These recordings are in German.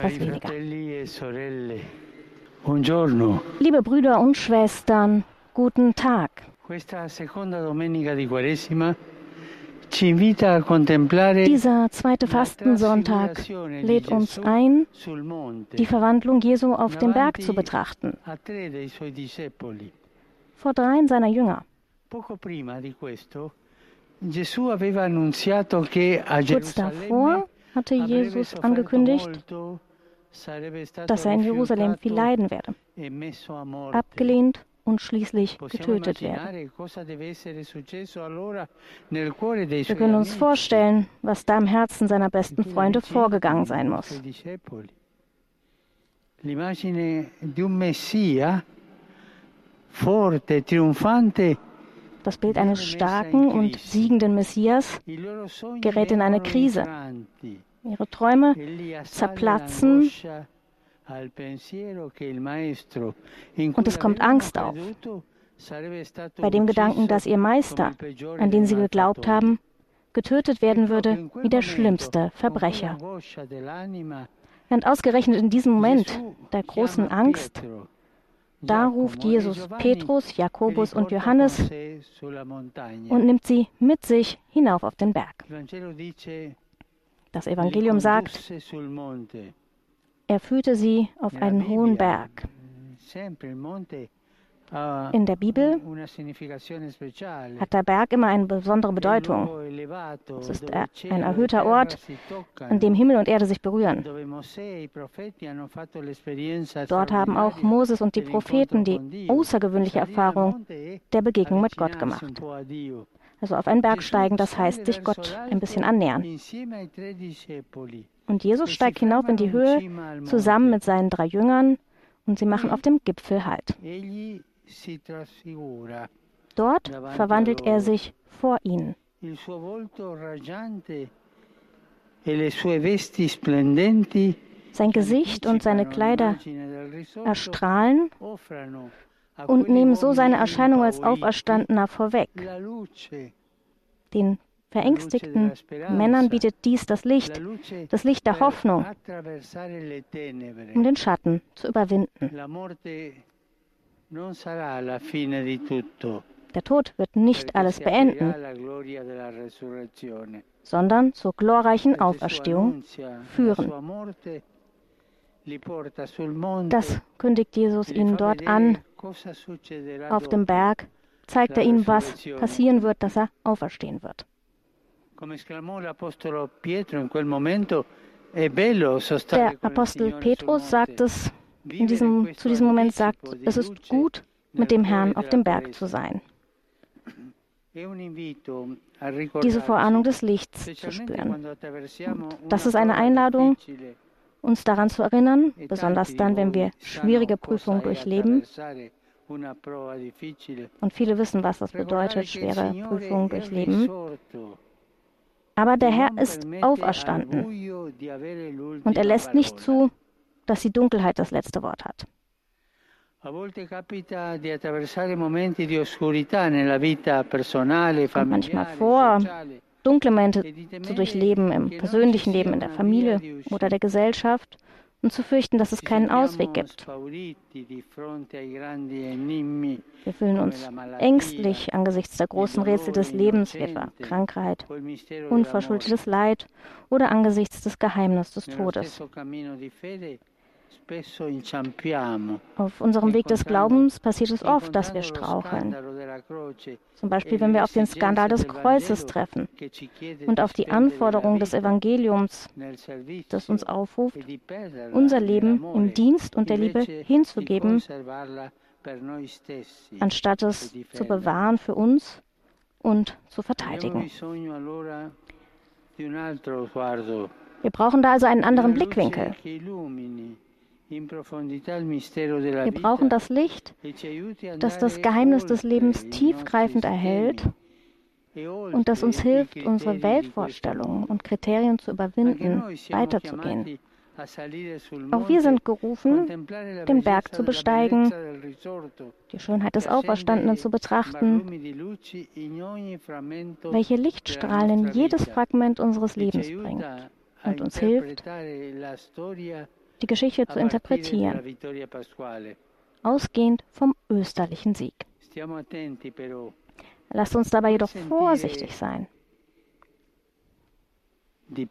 etwas weniger. Buongiorno. Liebe Brüder und Schwestern, guten Tag. Questa seconda domenica di Quaresima ci invita a contemplare Dieser zweite Fastensonntag lädt uns ein, sul monte die Verwandlung Jesu auf dem Berg zu betrachten, a tre dei suoi discepoli. vor 3 seiner Jünger. Poco prima di questo Gesù aveva annunziato che a Kurz davor hatte Jesus angekündigt, dass er in Jerusalem viel leiden werde, abgelehnt und schließlich getötet werden. Wir können uns vorstellen, was da im Herzen seiner besten Freunde vorgegangen sein muss. L'immagine di un Messia forte, trionfante. Das Bild eines starken und siegenden Messias gerät in eine Krise. Ihre Träume zerplatzen und es kommt Angst auf. Bei dem Gedanken, dass ihr Meister, an den sie geglaubt haben, getötet werden würde wie der schlimmste Verbrecher. Und ausgerechnet in diesem Moment der großen Angst, da ruft Jesus Petrus, Jakobus und Johannes und nimmt sie mit sich hinauf auf den Berg. Das Evangelium sagt, er führte sie auf einen hohen Berg. In der Bibel hat der Berg immer eine besondere Bedeutung. Es ist ein erhöhter Ort, an dem Himmel und Erde sich berühren. Dort haben auch Moses und die Propheten die außergewöhnliche Erfahrung der Begegnung mit Gott gemacht. Also auf einen Berg steigen, das heißt sich Gott ein bisschen annähern. Und Jesus steigt hinauf in die Höhe zusammen mit seinen 3 Jüngern und sie machen auf dem Gipfel Halt. Dort verwandelt er sich vor ihnen. Sein Gesicht und seine Kleider erstrahlen und nehmen so seine Erscheinung als Auferstandener vorweg. Den verängstigten Männern bietet dies das Licht der Hoffnung, um den Schatten zu überwinden. Der Tod wird nicht alles beenden, sondern zur glorreichen Auferstehung führen. Das kündigt Jesus ihnen dort an. Auf dem Berg zeigt er ihnen, was passieren wird, dass er auferstehen wird. Der Apostel Petrus sagt es zu diesem Moment, sagt, es ist gut, mit dem Herrn auf dem Berg zu sein. Diese Vorahnung des Lichts zu spüren. Und das ist eine Einladung, uns daran zu erinnern, besonders dann, wenn wir schwierige Prüfungen durchleben. Und viele wissen, was das bedeutet, schwere Prüfungen durchleben. Aber der Herr ist auferstanden und er lässt nicht zu, dass die Dunkelheit das letzte Wort hat. Kommt manchmal vor, dunkle Momente zu durchleben im persönlichen Leben, in der Familie oder der Gesellschaft und zu fürchten, dass es keinen Ausweg gibt. Wir fühlen uns ängstlich angesichts der großen Rätsel des Lebens, wie etwa Krankheit, unverschuldetes Leid oder angesichts des Geheimnisses des Todes. Auf unserem Weg des Glaubens passiert es oft, dass wir straucheln. Zum Beispiel, wenn wir auf den Skandal des Kreuzes treffen und auf die Anforderung des Evangeliums, das uns aufruft, unser Leben im Dienst und der Liebe hinzugeben, anstatt es zu bewahren für uns und zu verteidigen. Wir brauchen da also einen anderen Blickwinkel. Wir brauchen das Licht, das das Geheimnis des Lebens tiefgreifend erhält und das uns hilft, unsere Weltvorstellungen und Kriterien zu überwinden, weiterzugehen. Auch wir sind gerufen, den Berg zu besteigen, die Schönheit des Auferstandenen zu betrachten, welche Lichtstrahlen in jedes Fragment unseres Lebens bringt und uns hilft, die Geschichte zu interpretieren, ausgehend vom österlichen Sieg. Lasst uns dabei jedoch vorsichtig sein. Das,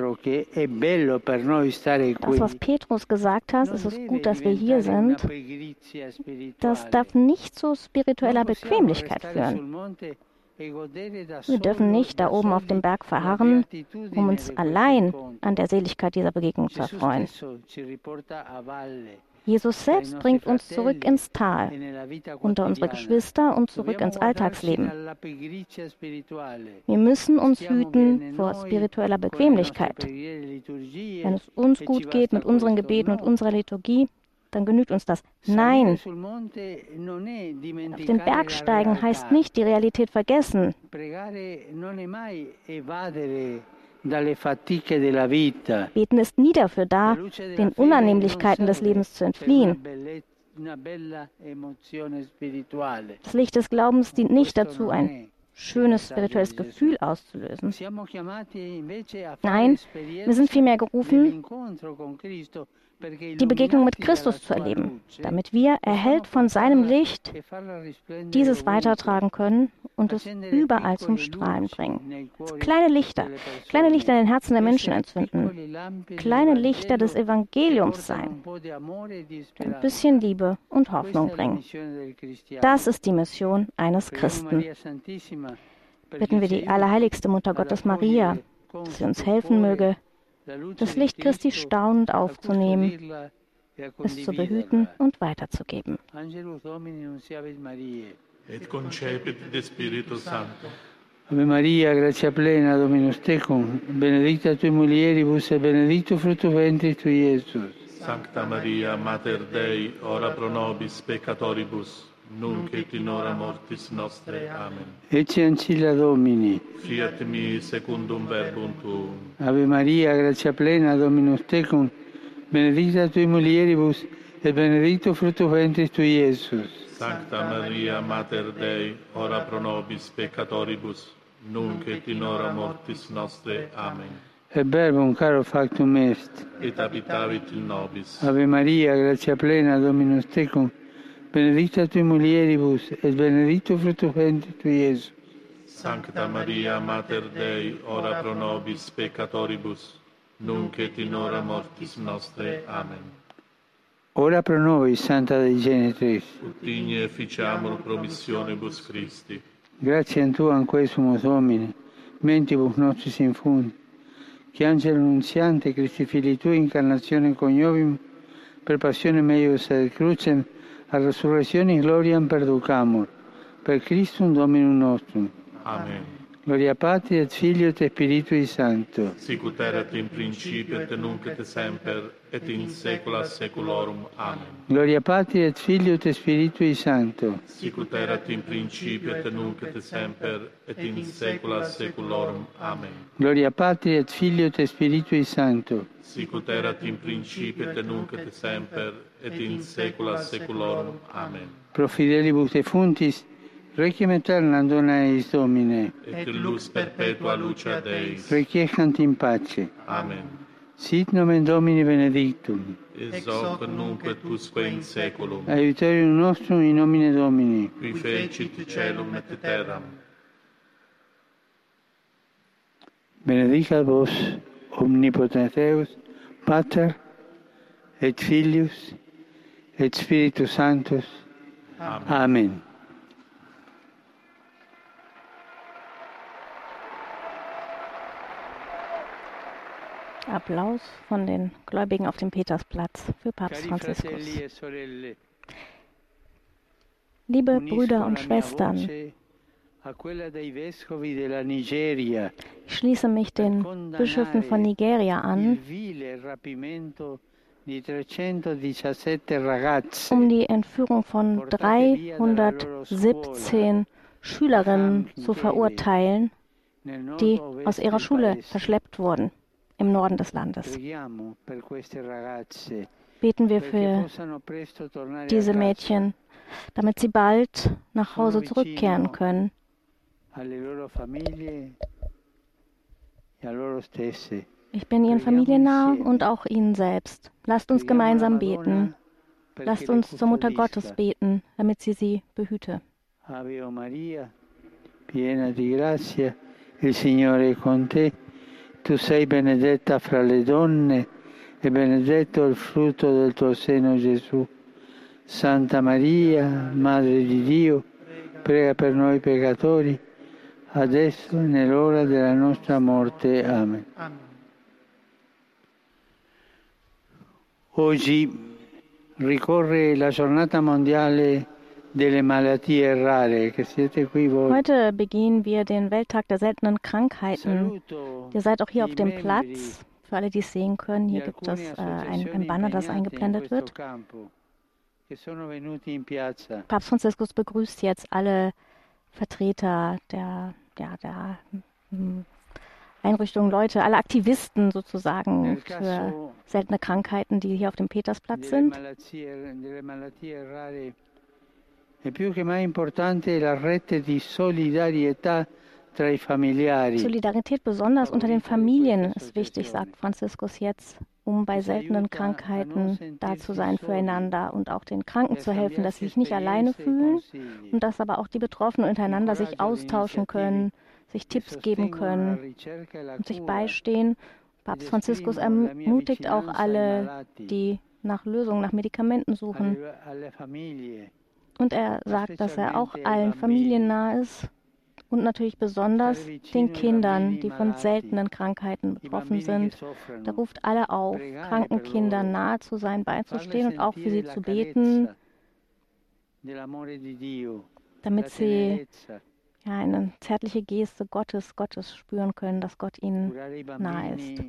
was Petrus gesagt hat, es ist gut, dass wir hier sind, das darf nicht zu spiritueller Bequemlichkeit führen. Wir dürfen nicht da oben auf dem Berg verharren, um uns allein an der Seligkeit dieser Begegnung zu erfreuen. Jesus selbst bringt uns zurück ins Tal, unter unsere Geschwister und zurück ins Alltagsleben. Wir müssen uns hüten vor spiritueller Bequemlichkeit. Wenn es uns gut geht mit unseren Gebeten und unserer Liturgie, dann genügt uns das. Nein, auf den Berg steigen heißt nicht die Realität vergessen. Beten ist nie dafür da, den Unannehmlichkeiten des Lebens zu entfliehen. Das Licht des Glaubens dient nicht dazu, ein schönes spirituelles Gefühl auszulösen. Nein, wir sind vielmehr gerufen, die Begegnung mit Christus zu erleben, damit wir, erhellt von seinem Licht, dieses weitertragen können und es überall zum Strahlen bringen. Kleine Lichter in den Herzen der Menschen entzünden, kleine Lichter des Evangeliums sein, ein bisschen Liebe und Hoffnung bringen. Das ist die Mission eines Christen. Bitten wir die allerheiligste Mutter Gottes Maria, dass sie uns helfen möge, das Licht Christi staunend aufzunehmen, es zu behüten und weiterzugeben. Et concepit de Spiritus Sancto. Ave Maria, grazia plena, Dominus tecum, benedicta tui mulieribus et benedictus fructus ventris tui, Iesus. Sancta Maria, Mater Dei, ora pro nobis peccatoribus, nunc et in hora mortis nostre. Amen. Ecce ancilla Domini. Fiat mi secundum verbum tuum. Ave Maria, grazia plena, Dominus tecum, benedicta tui mulieribus et benedictus fructus ventris tui, Iesus. Sancta Maria, Mater Dei, ora pro nobis peccatoribus, nunc et in hora mortis nostre. Amen. Et verbum caro factum est. Et habitavit in nobis. Ave Maria, grazia plena, Dominus tecum, benedicta tui mulieribus et benedictus fructus ventris tui, Iesus. Sancta Maria, Mater Dei, ora pro nobis peccatoribus, nunc et in hora mortis nostre. Amen. Ora pro nobis, Santa Dei Genitris. Ut igne ficiamur promissionibus Christi. Gratiam Tuam quesumus Domine, mentibus nostris infundi, che Angelo Nunziante, Christi Filii Tui, incarnazione coniovim, per passione meius et crucem, a resurrectionis gloriam perducamur, per Christum Dominum nostrum. Amen. Gloria Patri et Filio et Spiritui Sancto. Sicut erat in principio et nunc et semper et in saecula saeculorum. Amen. Gloria Patri et Filio et Spiritui Sancto. Sicut erat in principio et nunc et semper et in saecula saeculorum. Amen. Gloria Patri et Filio et Spiritui Sancto. Sicut erat in principio et nunc et semper et in saecula saeculorum. Amen. Pro fidelibus defuntis, requiem aeternam dona eis Domine. Et lux perpetua lucia Deis. Requiescant in pace. Amen. Sit nomen Domini benedictum. Ex hoc nunc et usque in saeculum. Aiuterium nostrum in nomine Domini. Qui fecit caelum et terram. Benedicat vos omnipotens Deus, Pater et Filius et Spiritus Sanctus. Amen. Amen. Applaus von den Gläubigen auf dem Petersplatz für Papst Franziskus. Liebe Brüder und Schwestern, ich schließe mich den Bischöfen von Nigeria an, um die Entführung von 317 Schülerinnen zu verurteilen, die aus ihrer Schule verschleppt wurden im Norden des Landes. Beten wir für diese Mädchen, damit sie bald nach Hause zurückkehren können Ich bin Ihren Familien nah und auch Ihnen selbst. Lasst uns gemeinsam beten. Lasst uns zur Mutter Gottes beten, damit sie behüte. Ave Maria, piena di grazia, il Signore è con te. Tu sei benedetta fra le donne e benedetto il frutto del tuo seno, Gesù. Santa Maria, Madre di Dio, prega per noi peccatori, adesso e nell'ora della nostra morte. Amen. Oggi ricorre la giornata mondiale delle malattie rare, che siete qui voi. Heute begehen wir den Welttag der seltenen Krankheiten. Ihr seid auch hier auf dem Platz. Für alle, die es sehen können, hier gibt es ein Banner, das eingeblendet wird. Papst Franziskus begrüßt jetzt alle Vertreter der Einrichtungen, Leute, alle Aktivisten sozusagen für seltene Krankheiten, die hier auf dem Petersplatz sind. Solidarität besonders unter den Familien ist wichtig, sagt Franziskus jetzt, um bei seltenen Krankheiten da zu sein füreinander und auch den Kranken zu helfen, dass sie sich nicht alleine fühlen und dass aber auch die Betroffenen untereinander sich austauschen können, sich Tipps geben können und sich beistehen. Papst Franziskus ermutigt auch alle, die nach Lösungen, nach Medikamenten suchen. Und er sagt, dass er auch allen Familien nahe ist und natürlich besonders den Kindern, die von seltenen Krankheiten betroffen sind. Er ruft alle auf, kranken Kindern nahe zu sein, beizustehen und auch für sie zu beten, damit sie eine zärtliche Geste Gottes spüren können, dass Gott ihnen nahe ist.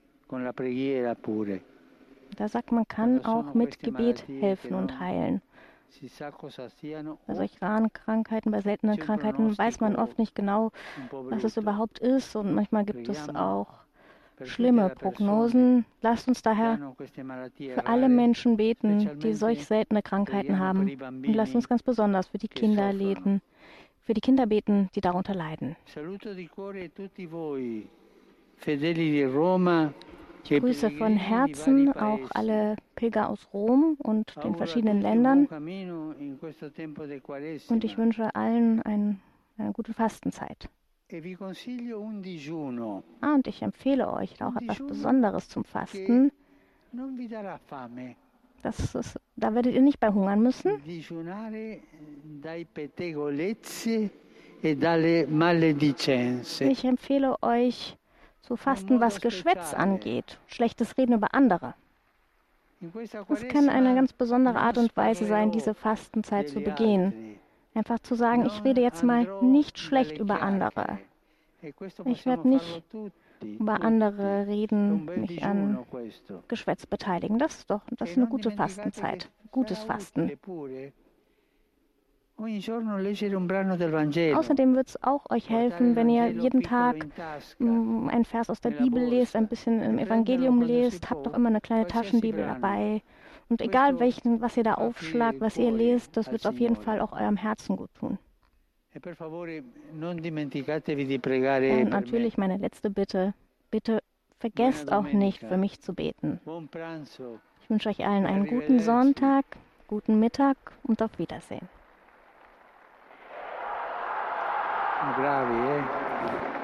Da sagt man, kann auch mit Gebet helfen und heilen. Bei solchen Krankheiten, bei seltenen Krankheiten weiß man oft nicht genau, was es überhaupt ist und manchmal gibt es auch schlimme Prognosen. Lasst uns daher für alle Menschen beten, die solch seltene Krankheiten haben und lasst uns ganz besonders für die Kinder beten, die darunter leiden. Ich grüße von Herzen auch alle Pilger aus Rom und den verschiedenen Ländern und ich wünsche allen eine gute Fastenzeit. Und ich empfehle euch auch etwas Besonderes zum Fasten. Da werdet ihr nicht bei hungern müssen. Ich empfehle euch zu fasten, was Geschwätz angeht, schlechtes Reden über andere. Es kann eine ganz besondere Art und Weise sein, diese Fastenzeit zu begehen. Einfach zu sagen, ich rede jetzt mal nicht schlecht über andere. Ich werde nicht über andere reden, mich an Geschwätz beteiligen. Das ist eine gute Fastenzeit, gutes Fasten. Außerdem wird es auch euch helfen, wenn ihr jeden Tag einen Vers aus der Bibel lest, ein bisschen im Evangelium lest, habt doch immer eine kleine Taschenbibel dabei. Und egal was ihr da aufschlagt, was ihr lest, das wird auf jeden Fall auch eurem Herzen gut tun. Und natürlich meine letzte Bitte, bitte vergesst auch nicht, für mich zu beten. Ich wünsche euch allen einen guten Sonntag, guten Mittag und auf Wiedersehen. Bravi,